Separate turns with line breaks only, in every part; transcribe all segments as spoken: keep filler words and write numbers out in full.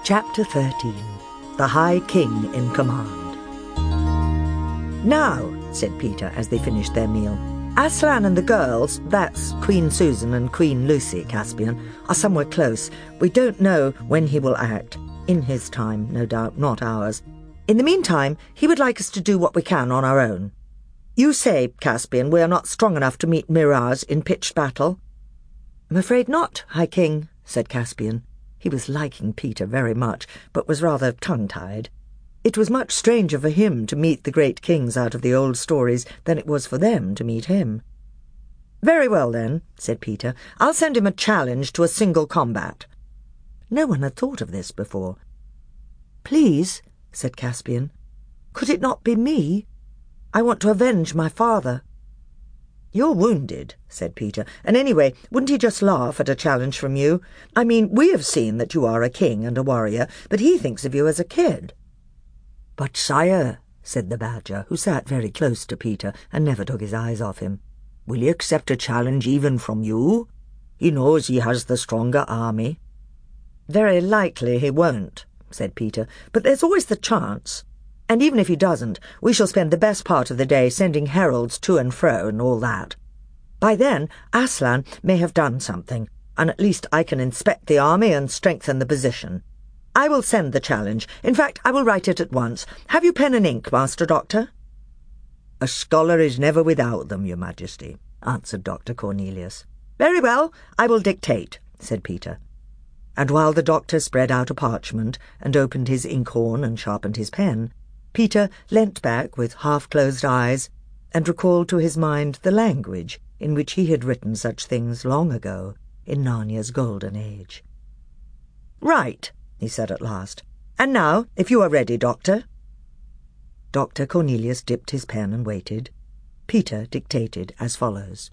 Chapter thirteen. The High King in Command. "Now," said Peter as they finished their meal, "Aslan and the girls, that's Queen Susan and Queen Lucy, Caspian, are somewhere close. We don't know when he will act. In his time, no doubt, not ours. In the meantime, he would like us to do what we can on our own. You say, Caspian, we are not strong enough to meet Miraz in pitched battle?" "I'm afraid not, High King," said Caspian. He was liking Peter very much, but was rather tongue-tied. It was much stranger for him to meet the great kings out of the old stories than it was for them to meet him. "Very well, then," said Peter. "I'll send him a challenge to a single combat." No one had thought of this before. "Please," said Caspian, "could it not be me? I want to avenge my father." "You're wounded," said Peter, "and anyway, wouldn't he just laugh at a challenge from you? I mean, we have seen that you are a king and a warrior, but he thinks of you as a kid." "But, sire," said the badger, who sat very close to Peter and never took his eyes off him, "will he accept a challenge even from you? He knows he has the stronger army." "Very likely he won't," said Peter, "but there's always the chance. And even if he doesn't, we shall spend the best part of the day sending heralds to and fro and all that. By then, Aslan may have done something, and at least I can inspect the army and strengthen the position. I will send the challenge. In fact, I will write it at once. Have you pen and ink, Master Doctor?" "A scholar is never without them, Your Majesty," answered Doctor Cornelius. "Very well, I will dictate," said Peter. And while the doctor spread out a parchment and opened his inkhorn and sharpened his pen, Peter leant back with half-closed eyes and recalled to his mind the language in which he had written such things long ago in Narnia's golden age. "Right," he said at last. "And now, if you are ready, Doctor." Doctor Cornelius dipped his pen and waited. Peter dictated as follows.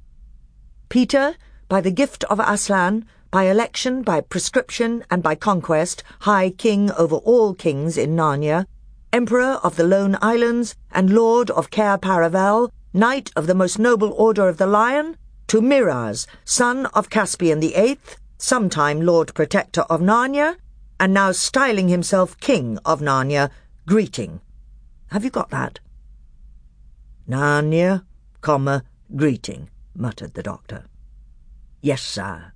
"Peter, by the gift of Aslan, by election, by prescription, and by conquest, High King over all kings in Narnia, Emperor of the Lone Islands, and Lord of Cair Paravel, Knight of the most noble Order of the Lion, to Miraz, son of Caspian the Eighth, sometime Lord Protector of Narnia, and now styling himself King of Narnia, greeting." Have you got that? "Narnia, comma, greeting," muttered the doctor. "Yes, sir."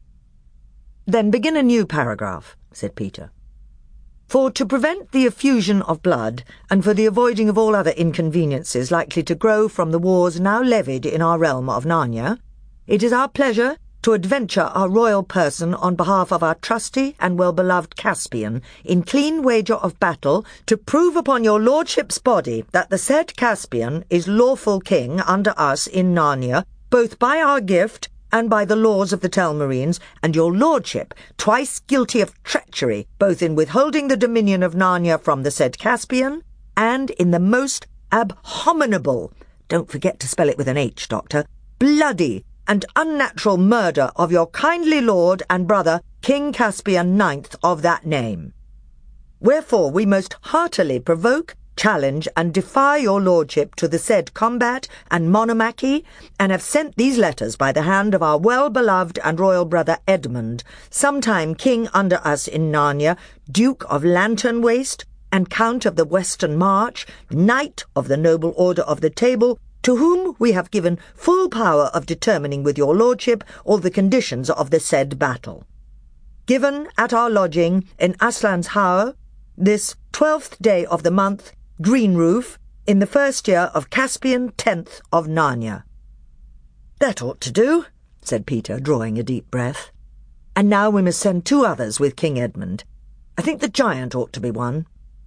"Then begin a new paragraph," said Peter. "For to prevent the effusion of blood, and for the avoiding of all other inconveniences likely to grow from the wars now levied in our realm of Narnia, it is our pleasure to adventure our royal person on behalf of our trusty and well-beloved Caspian in clean wager of battle to prove upon your lordship's body that the said Caspian is lawful king under us in Narnia, both by our gift and by the laws of the Telmarines, and your lordship twice guilty of treachery, both in withholding the dominion of Narnia from the said Caspian, and in the most abominable, don't forget to spell it with an H, Doctor, bloody and unnatural murder of your kindly lord and brother, King Caspian Ninth of that name. Wherefore we most heartily provoke, challenge, and defy your lordship to the said combat and monomachy, and have sent these letters by the hand of our well-beloved and royal brother Edmund, sometime king under us in Narnia, Duke of Lantern Waste, and Count of the Western March, Knight of the Noble Order of the Table, to whom we have given full power of determining with your lordship all the conditions of the said battle. Given at our lodging in Aslan's Howe, this twelfth day of the month, Green Roof, in the first year of Caspian tenth of Narnia." "That ought to do," said Peter, drawing a deep breath. "And now we must send two others with King Edmund. I think the giant ought to be one."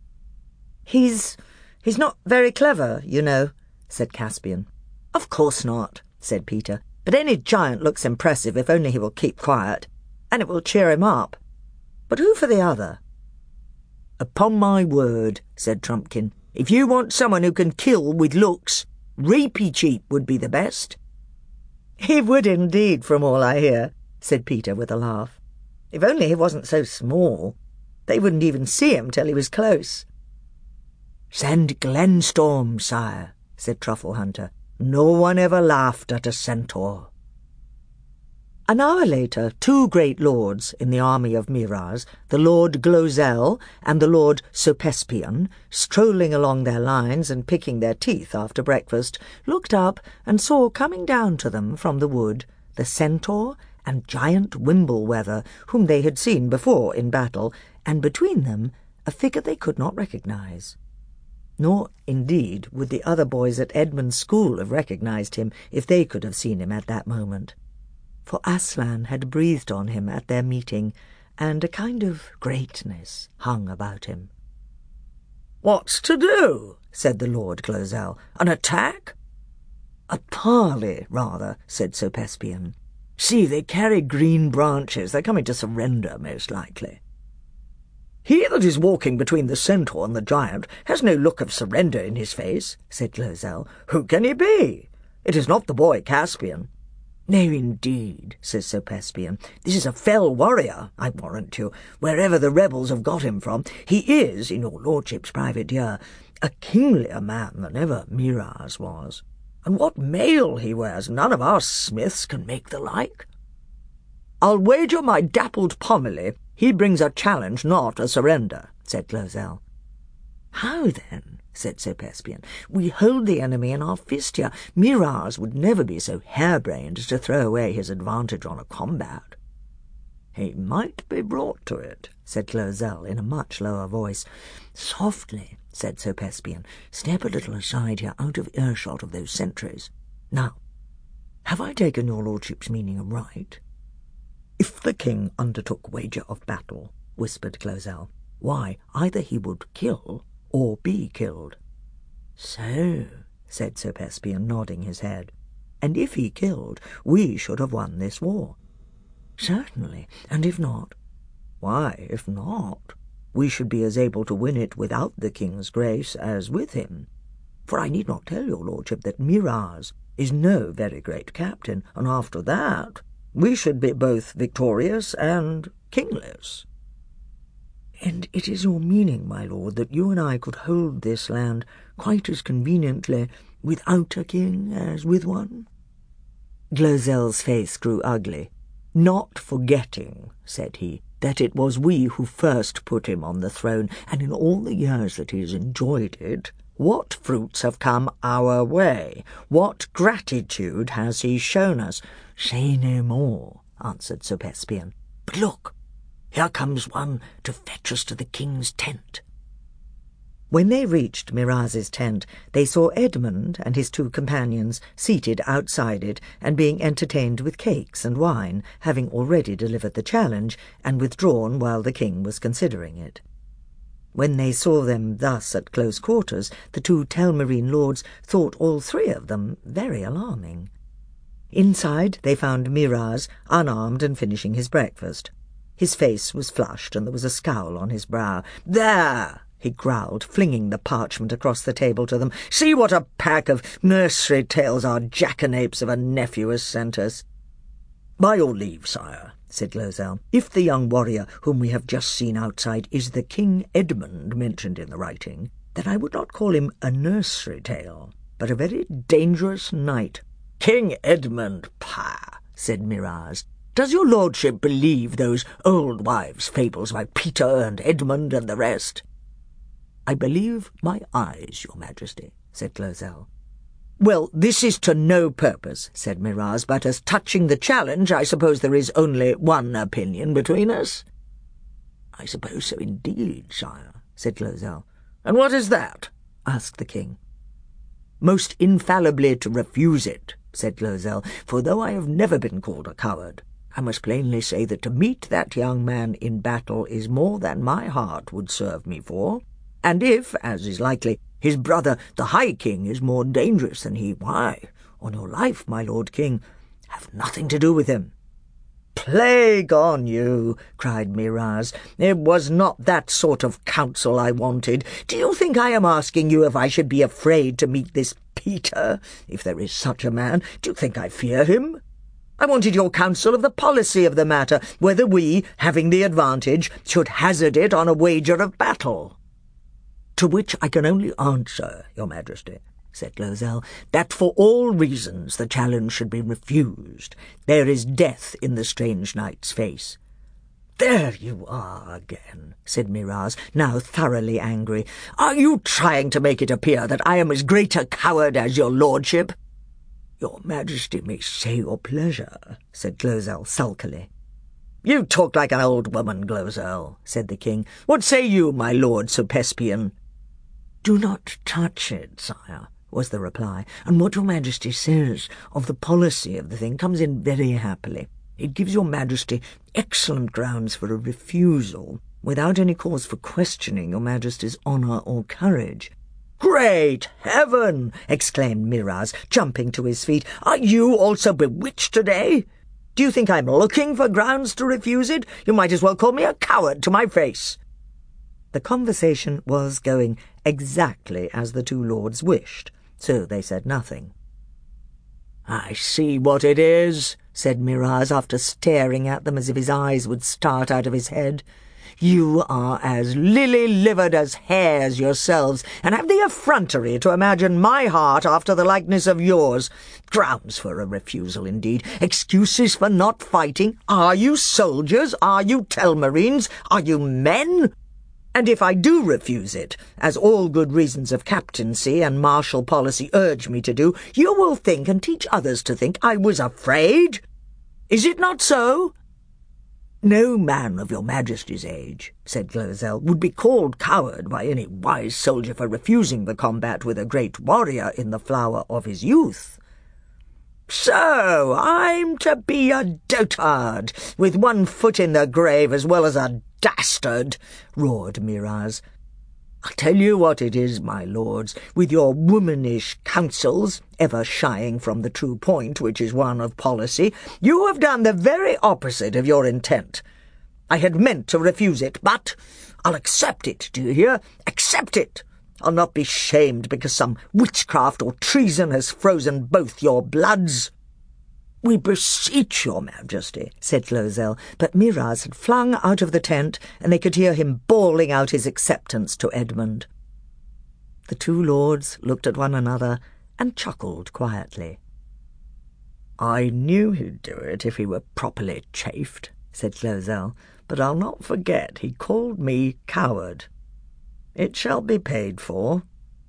He's... he's not very clever, you know," said Caspian. "Of course not," said Peter, "but any giant looks impressive if only he will keep quiet, and it will cheer him up. But who for the other?" "Upon my word," said Trumpkin, "if you want someone who can kill with looks, Reepicheep would be the best." "He would indeed, from all I hear," said Peter with a laugh. "If only he wasn't so small. They wouldn't even see him till he was close." "Send Glenstorm, sire," said Truffle Hunter. "No one ever laughed at a centaur." An hour later, two great lords in the army of Miraz, the Lord Glozell and the Lord Sopespian, strolling along their lines and picking their teeth after breakfast, looked up and saw coming down to them from the wood the centaur and giant Wimblewether, whom they had seen before in battle, and between them a figure they could not recognise. Nor, indeed, would the other boys at Edmund's school have recognised him if they could have seen him at that moment. For Aslan had breathed on him at their meeting, and a kind of greatness hung about him.
"What's to do?" said the Lord Glozell. "An attack?"
"A parley, rather," said Sopespian.
"See, they carry green branches. They're coming to surrender, most likely." "He that is walking between the centaur and the giant has no look of surrender in his face," said Glozell. "Who can he be? It is not the boy Caspian."
"No, indeed," says Sopespian. "This is a fell warrior, I warrant you, wherever the rebels have got him from. He is, in your lordship's private ear, a kinglier man than ever Miraz was.
And what mail he wears! None of our smiths can make the like."
"I'll wager my dappled Pomily he brings a challenge, not a surrender," said Glozell. "How then?" said Sopespian. "We hold the enemy in our fist here. Miraz would never be so harebrained as to throw away his advantage on a combat."
"He might be brought to it," said Glozell in a much lower voice.
"Softly," said Sopespian. "Step a little aside here, out of earshot of those sentries. Now, have I taken your lordship's meaning aright?"
"If the king undertook wager of battle," whispered Glozell, "why, either he would kill or be killed."
"So," said Sopespian, nodding his head. "And if he killed, we should have won this war." "Certainly. And if not?"
"Why, if not, we should be as able to win it without the king's grace as with him. For I need not tell your lordship that Miraz is no very great captain, and after that we should be both victorious and kingless."
"And it is your meaning, my lord, that you and I could hold this land quite as conveniently without a king as with one?" Glozell's face grew ugly. "Not forgetting," said he, "that it was we who first put him on the throne, and in all the years that he has enjoyed it, what fruits have come our way? What gratitude has he shown us?"
"Say no more," answered Sopespian. "But look, here comes one to fetch us to the king's tent."
When they reached Miraz's tent, they saw Edmund and his two companions seated outside it and being entertained with cakes and wine, having already delivered the challenge and withdrawn while the king was considering it. When they saw them thus at close quarters, the two Telmarine lords thought all three of them very alarming. Inside they found Miraz, unarmed and finishing his breakfast. His face was flushed, and there was a scowl on his brow. "There!" he growled, flinging the parchment across the table to them. "See what a pack of nursery tales our jackanapes of a nephew has sent us." "By your leave, sire," said Glozell, "if the young warrior whom we have just seen outside is the King Edmund mentioned in the writing, then I would not call him a nursery tale, but a very dangerous knight." "King Edmund, pah!" said Miraz. "Does your lordship believe those old wives' fables about Peter and Edmund and the rest?" "I believe my eyes, your majesty," said Glozell. "Well, this is to no purpose," said Miraz, "but as touching the challenge, I suppose there is only one opinion between us." "I suppose so indeed, sire," said Glozell. "And what is that?" asked the king. "Most infallibly to refuse it," said Glozell, "for though I have never been called a coward, I must plainly say that to meet that young man in battle is more than my heart would serve me for, and if, as is likely, his brother the High King is more dangerous than he, why, on your life, my lord king, have nothing to do with him." "Plague on you," cried Miraz. "It was not that sort of counsel I wanted. Do you think I am asking you if I should be afraid to meet this Peter, if there is such a man? Do you think I fear him? I wanted your counsel of the policy of the matter, whether we, having the advantage, should hazard it on a wager of battle." "To which I can only answer, your majesty,"
said Glozell, that for all reasons the challenge should be refused. There is death in the strange knight's face." "There you are again," said Miraz, now thoroughly angry. "Are you trying to make it appear that I am as great a coward as your lordship?" "Your Majesty may say your pleasure," said Glozell sulkily. "You talk like an old woman, Glozell," said the king. "What say you, my lord Sir Pespian?" "Do not touch it, sire," was the reply, "and what your Majesty says of the policy of the thing comes in very happily. It gives your Majesty excellent grounds for a refusal, without any cause for questioning your Majesty's honour or courage." "Great heaven!" exclaimed Miraz, jumping to his feet. "Are you also bewitched today? Do you think I'm looking for grounds to refuse it? You might as well call me a coward to my face." The conversation was going exactly as the two lords wished, so they said nothing. "I see what it is," said Miraz, after staring at them as if his eyes would start out of his head. "You are as lily-livered as hares yourselves, and have the effrontery to imagine my heart after the likeness of yours. Grounds for a refusal, indeed. Excuses for not fighting. Are you soldiers? Are you Telmarines? Are you men? And if I do refuse it, as all good reasons of captaincy and martial policy urge me to do, you will think and teach others to think I was afraid. Is it not so?" "No man of your Majesty's age," said Glozell, "would be called coward by any wise soldier for refusing the combat with a great warrior in the flower of his youth." "So I'm to be a dotard, with one foot in the grave as well as a dastard," roared Miraz. "I'll tell you what it is, my lords, with your womanish counsels, ever shying from the true point, which is one of policy, you have done the very opposite of your intent. I had meant to refuse it, but I'll accept it, do you hear? Accept it! I'll not be shamed because some witchcraft or treason has frozen both your bloods." "We beseech your Majesty," said Glozell, but Miraz had flung out of the tent, and they could hear him bawling out his acceptance to Edmund. The two lords looked at one another and chuckled quietly. "I knew he'd do it if he were properly chafed," said Glozell, "but I'll not forget he called me coward. It shall be paid for."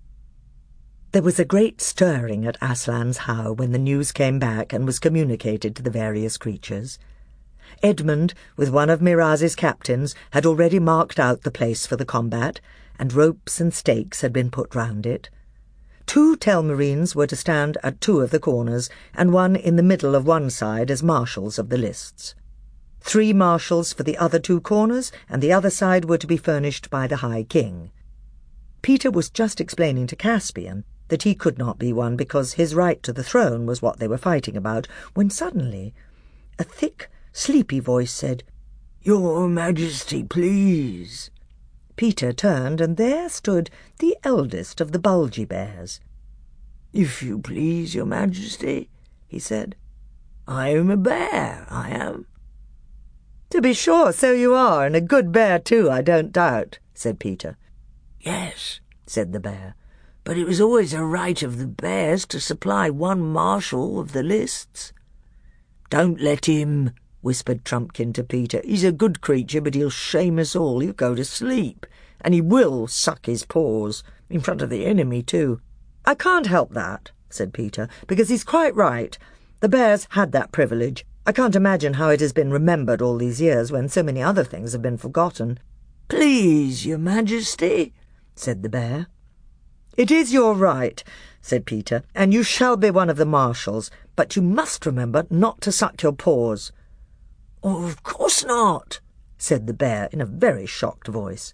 There was a great stirring at Aslan's Howe when the news came back and was communicated to the various creatures. Edmund, with one of Miraz's captains, had already marked out the place for the combat, and ropes and stakes had been put round it. Two Telmarines were to stand at two of the corners, and one in the middle of one side as marshals of the lists. Three marshals for the other two corners, and the other side were to be furnished by the High King. Peter was just explaining to Caspian that he could not be one because his right to the throne was what they were fighting about, when suddenly a thick, sleepy voice said, "Your Majesty, please." Peter turned, and there stood the eldest of the Bulgy Bears. "If you please, your Majesty," he said. "I am a bear, I am." "To be sure, so you are, and a good bear too, I don't doubt," said Peter. "Yes," said the bear, "but it was always a right of the bears to supply one marshal of the lists." "Don't let him," whispered Trumpkin to Peter. "He's a good creature, but he'll shame us all. He'll go to sleep, and he will suck his paws, in front of the enemy too." "I can't help that," said Peter, "because he's quite right. The bears had that privilege. I can't imagine how it has been remembered all these years when so many other things have been forgotten." "Please, your Majesty," said the bear. "It is your right," said Peter, "and you shall be one of the marshals, but you must remember not to suck your paws." "Oh, of course not," said the bear in a very shocked voice.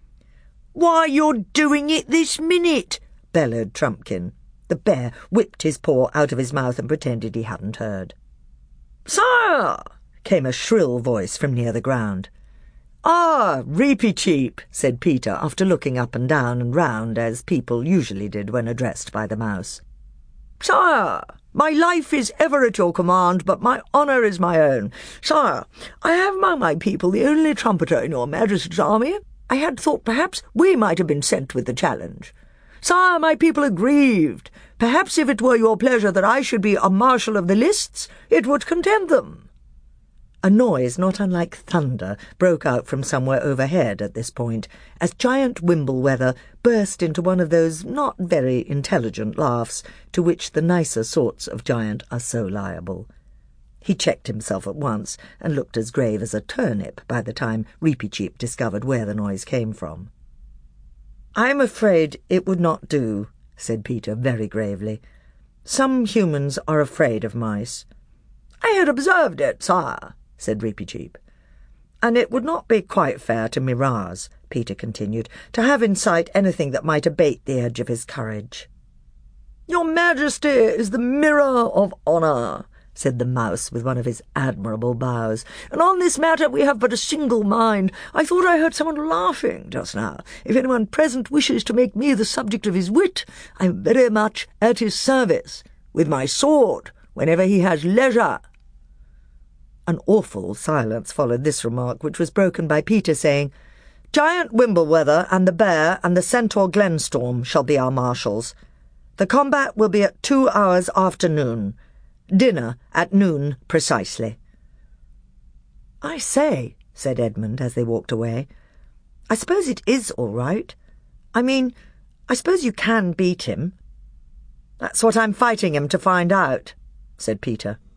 "Why, you're doing it this minute," bellowed Trumpkin. The bear whipped his paw out of his mouth and pretended he hadn't heard. "Sire!" came a shrill voice from near the ground. "Ah, Reepy-Cheep," said Peter, after looking up and down and round, as people usually did when addressed by the mouse. "Sire, my life is ever at your command, but my honour is my own. Sire, I have among my people the only trumpeter in your Majesty's army. I had thought perhaps we might have been sent with the challenge. Sire, my people are grieved. Perhaps if it were your pleasure that I should be a marshal of the lists, it would content them."
A noise not unlike thunder broke out from somewhere overhead at this point, as Giant Wimbleweather burst into one of those not very intelligent laughs to which the nicer sorts of giant are so liable. He checked himself at once, and looked as grave as a turnip by the time Reepicheep discovered where the noise came from. "I'm afraid it would not do," said Peter very gravely. "Some humans are afraid of mice."
"I had observed it, sire," said Reepicheep.
"And it would not be quite fair to Miraz," Peter continued, "to have in sight anything that might abate the edge of his courage."
"Your Majesty is the mirror of honour," said the mouse with one of his admirable bows, "and on this matter we have but a single mind. I thought I heard someone laughing just now. If anyone present wishes to make me the subject of his wit, I am very much at his service, with my sword, whenever he has leisure."
An awful silence followed this remark, which was broken by Peter saying, "Giant Wimbleweather and the Bear and the Centaur Glenstorm shall be our marshals. The combat will be at two hours after noon. Dinner at noon precisely."
"I say," said Edmund as they walked away, "I suppose it is all right. I mean, I suppose you can beat him." "That's what I'm fighting him to find out," said Peter.